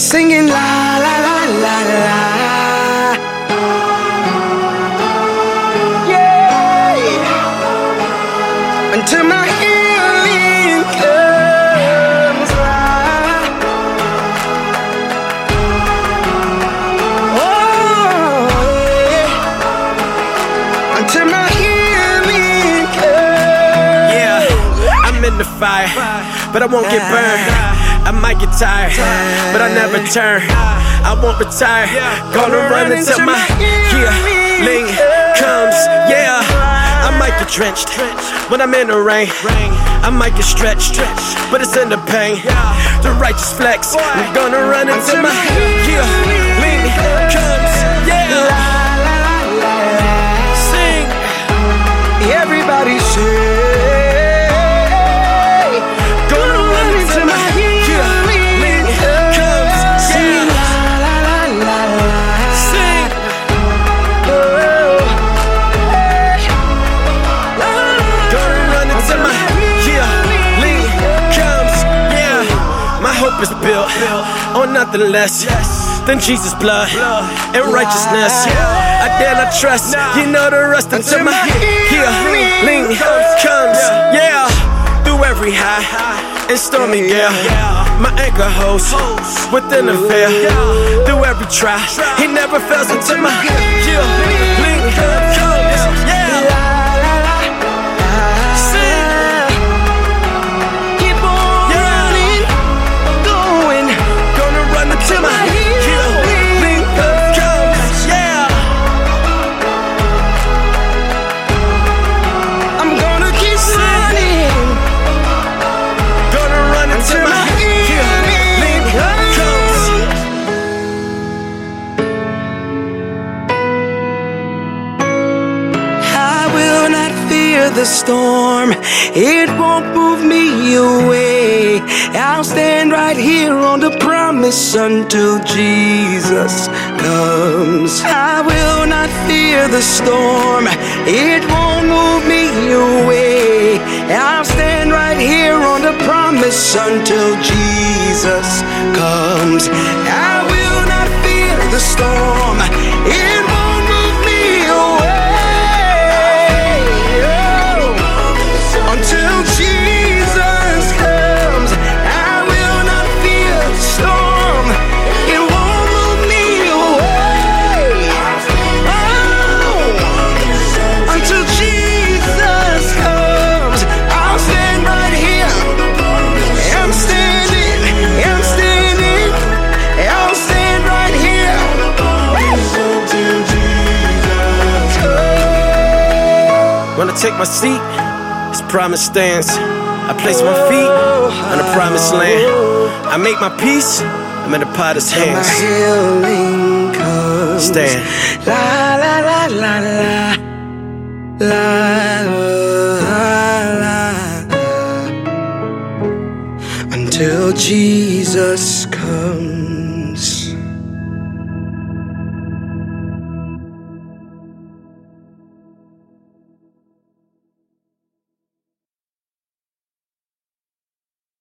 singing la la la la la. Yeah, until my healing comes. Oh, yeah, until my healing comes. Yeah, I'm in the fire, but I won't get burned. I might get tired, but I never turn. I won't retire. Gonna run until my healing comes. Yeah, I might get drenched when I'm in the rain. I might get stretched, but it's in the pain. The righteous flex. I'm gonna run until my healing comes. Yeah, sing. Everybody sing. Hope is built on nothing less than Jesus' blood and righteousness. I dare not trust, you know the rest until my healing comes. Yeah, through every high and stormy gale, my anchor holds within a veil. Through every trial, he never fails until my healing comes. The storm, it won't move me away. I'll stand right here on the promise until Jesus comes. I will not fear the storm, it won't move me away. I'll stand right here on the promise until Jesus comes. I will not fear the storm, it won't move me away. Until Jesus comes, I will not fear the storm. It won't move me away. Oh, until Jesus comes, I'll stand right here. I'm standing, I'm standing, I'll stand right here. Until Jesus comes. Wanna take my seat? His promise stands. I place my feet on the promised land. I make my peace, I'm in the potter's hands. My healing comes. Stand. La la la la la la la. Until Jesus comes.